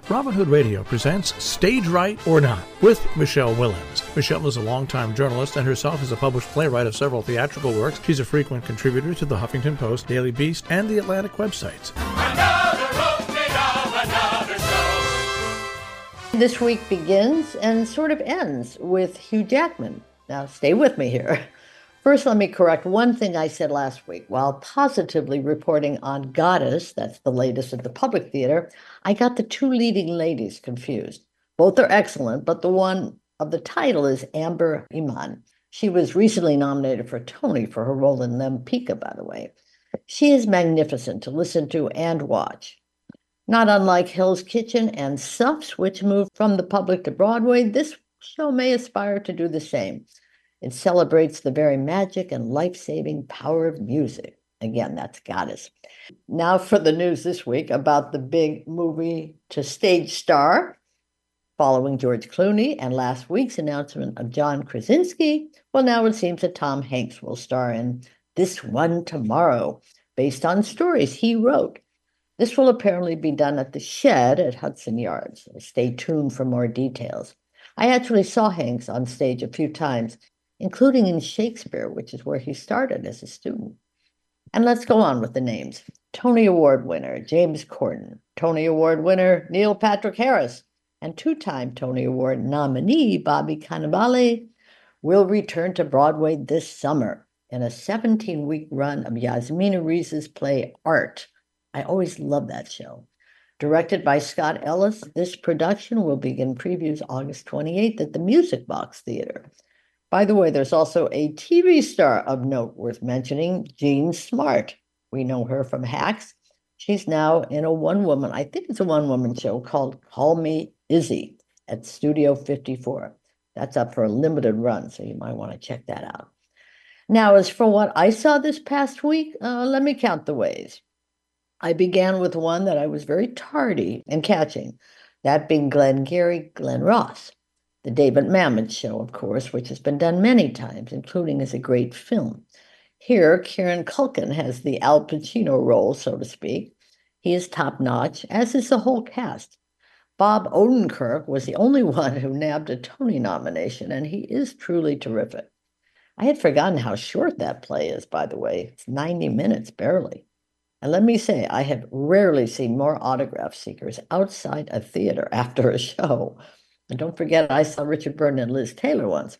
Robin Hood Radio presents Stage Right or Not with Michelle Willens. Michelle is a longtime journalist and herself is a published playwright of several theatrical works. She's a frequent contributor to the Huffington Post, Daily Beast, and the Atlantic websites. This week begins and sort of ends with Hugh Jackman. Now, stay with me here. First, let me correct one thing I said last week. While positively reporting on Goddess, that's the latest at the Public Theater, I got the two leading ladies confused. Both are excellent, but the one of the title is Amber Iman. She was recently nominated for a Tony for her role in Lempicka, by the way. She is magnificent to listen to and watch. Not unlike Hell's Kitchen and Suffs, which moved from the public to Broadway, this show may aspire to do the same. It celebrates the very magic and life-saving power of music. Again, that's Goddess. Now for the news this week about the big movie to stage star. Following George Clooney and last week's announcement of John Krasinski, well, now it seems that Tom Hanks will star in This One Tomorrow, based on stories he wrote. This will apparently be done at the Shed at Hudson Yards. So stay tuned for more details. I actually saw Hanks on stage a few times, including in Shakespeare, which is where he started as a student. And let's go on with the names. Tony Award winner James Corden, Tony Award winner Neil Patrick Harris, and two-time Tony Award nominee Bobby Cannavale will return to Broadway this summer in a 17-week run of Yasmina Reza's play Art. I always love that show. Directed by Scott Ellis, this production will begin previews August 28th at the Music Box Theater. By the way, there's also a TV star of note worth mentioning, Jean Smart. We know her from Hacks. She's now in a one-woman show called Call Me Izzy at Studio 54. That's up for a limited run, so you might want to check that out. Now, as for what I saw this past week, let me count the ways. I began with one that I was very tardy in catching, that being Glengarry Glen Ross. The David Mamet Show, of course, which has been done many times, including as a great film. Here, Kieran Culkin has the Al Pacino role, so to speak. He is top-notch, as is the whole cast. Bob Odenkirk was the only one who nabbed a Tony nomination, and he is truly terrific. I had forgotten how short that play is, by the way. It's 90 minutes, barely. And let me say, I have rarely seen more autograph seekers outside a theater after a show. And don't forget, I saw Richard Burton and Liz Taylor once.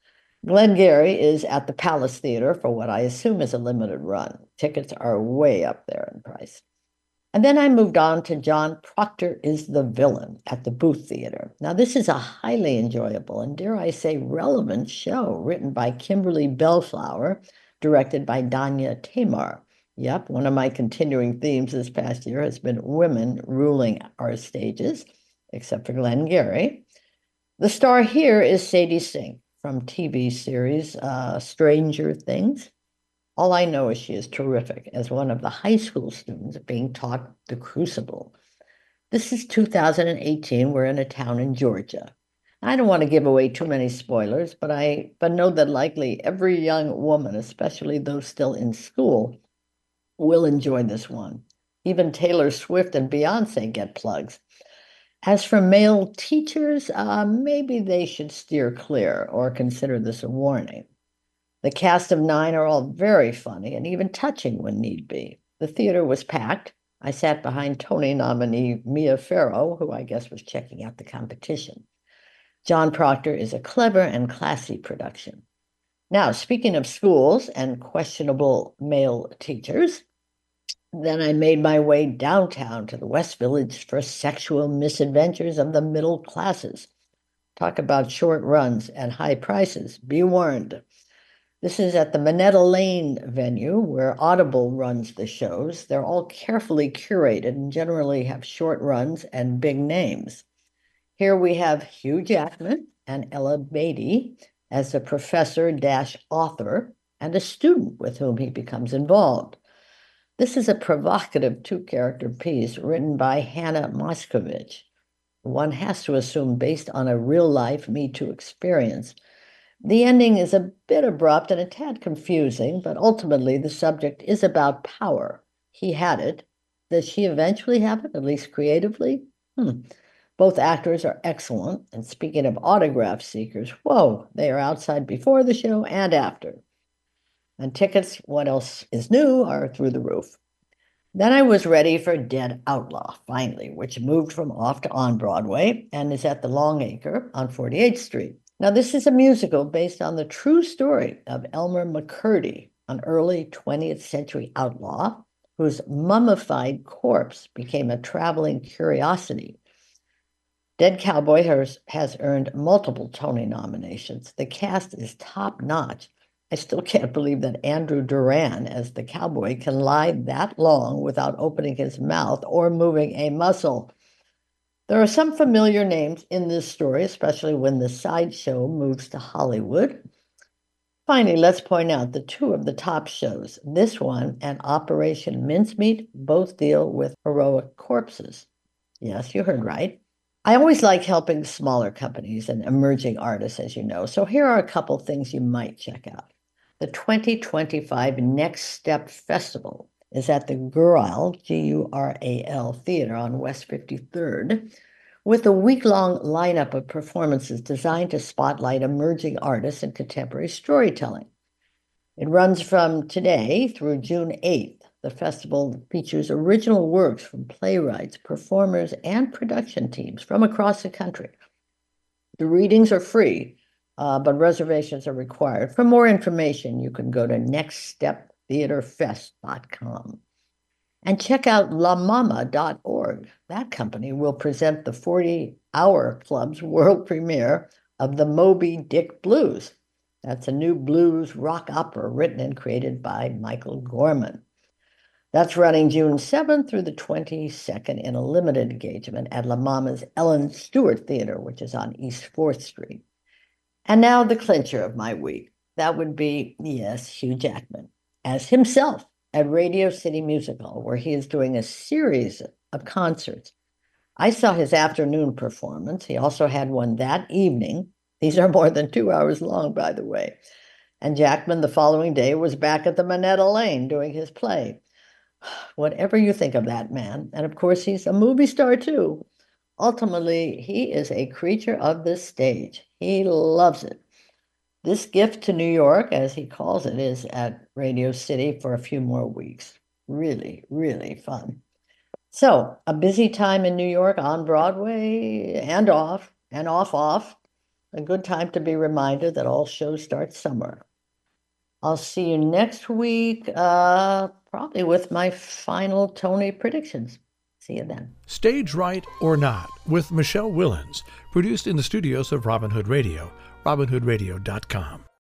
Glengarry is at the Palace Theater for what I assume is a limited run. Tickets are way up there in price. And then I moved on to John Proctor is the Villain at the Booth Theater. Now, this is a highly enjoyable and, dare I say, relevant show written by Kimberly Bellflower, directed by Danya Tamar. Yep, one of my continuing themes this past year has been women ruling our stages, except for Glengarry. The star here is Sadie Sink from TV series Stranger Things. All I know is she is terrific as one of the high school students being taught The Crucible. This is 2018. We're in a town in Georgia. I don't want to give away too many spoilers, but know that likely every young woman, especially those still in school, will enjoy this one. Even Taylor Swift and Beyonce get plugs. As for male teachers, maybe they should steer clear or consider this a warning. The cast of 9 are all very funny and even touching when need be. The theater was packed. I sat behind Tony nominee Mia Farrow, who I guess was checking out the competition. John Proctor is a clever and classy production. Now, speaking of schools and questionable male teachers, then I made my way downtown to the West Village for Sexual Misadventures of the Middle Classes. Talk about short runs and high prices. Be warned. This is at the Minetta Lane venue where Audible runs the shows. They're all carefully curated and generally have short runs and big names. Here we have Hugh Jackman and Ella Beatty as a professor-author and a student with whom he becomes involved. This is a provocative two-character piece written by Hannah Moscovich. One has to assume based on a real-life Me Too experience. The ending is a bit abrupt and a tad confusing, but ultimately the subject is about power. He had it. Does she eventually have it, at least creatively? Both actors are excellent. And speaking of autograph seekers, whoa, they are outside before the show and after. And tickets, what else is new, are through the roof. Then I was ready for Dead Outlaw, finally, which moved from off to on Broadway and is at the Longacre on 48th Street. Now, this is a musical based on the true story of Elmer McCurdy, an early 20th century outlaw whose mummified corpse became a traveling curiosity. Dead Cowboy has earned multiple Tony nominations. The cast is top-notch. I still can't believe that Andrew Duran as the cowboy can lie that long without opening his mouth or moving a muscle. There are some familiar names in this story, especially when the sideshow moves to Hollywood. Finally, let's point out the two of the top shows, this one and Operation Mincemeat, both deal with heroic corpses. Yes, you heard right. I always like helping smaller companies and emerging artists, as you know. So here are a couple things you might check out. The 2025 Next Step Festival is at the Gural, Gural Theater on West 53rd, with a week-long lineup of performances designed to spotlight emerging artists and contemporary storytelling. It runs from today through June 8th. The festival features original works from playwrights, performers, and production teams from across the country. The readings are free, but reservations are required. For more information, you can go to nextsteptheaterfest.com. And check out lamama.org. That company will present the 40-Hour Club's world premiere of the Moby Dick Blues. That's a new blues rock opera written and created by Michael Gorman. That's running June 7th through the 22nd in a limited engagement at La Mama's Ellen Stewart Theater, which is on East 4th Street. And now the clincher of my week. That would be, yes, Hugh Jackman, as himself at Radio City Musical, where he is doing a series of concerts. I saw his afternoon performance. He also had one that evening. These are more than 2 hours long, by the way. And Jackman, the following day, was back at the Minetta Lane doing his play. Whatever you think of that man, and of course, he's a movie star too. Ultimately, he is a creature of the stage. He loves it. This gift to New York, as he calls it, is at Radio City for a few more weeks. Really, really fun. So, a busy time in New York on Broadway and off, and off. A good time to be reminded that all shows start somewhere. I'll see you next week, probably with my final Tony predictions. See you then. Stage Right or Not with Michelle Willens, produced in the studios of Robin Hood Radio, robinhoodradio.com.